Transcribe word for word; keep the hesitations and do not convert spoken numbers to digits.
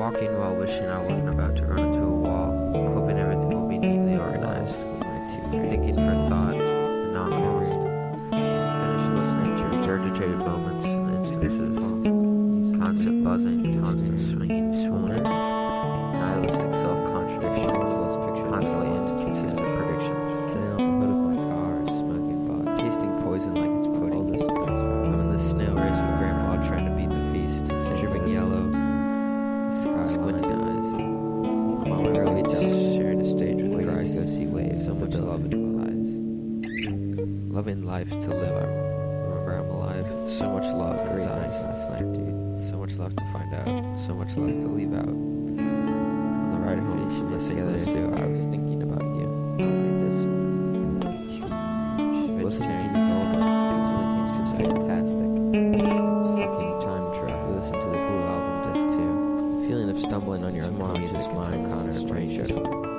walking while wishing I wasn't about to run into a wall, hoping everything will be neatly organized, thinking for thought and not cost. Finished listening to regurgitated moments and instances, constant buzzing, constant swinging, swooning, nihilistic self-contradictions, constantly inconsistent predictions. Sitting on the hood of my car, smoking pot, tasting poison like it's pudding. I'm in this snail race with Grandpa trying to beat the feast, dripping yellow, squinting eyes. I'm on my early dose, sharing a stage with the eyes to see waves, so much love into eyes. Loving life to live, I remember I'm alive. So much love in his eyes last night, dude. So much love to find out, so much love to leave out. On the ride home from this together, too, I was thinking about you. This vegetarian Zelda is fantastic. It's fucking time travel. Listen to the Blue Album disc too. The feeling of stumbling on your unconscious mind, Connor, brain shut up.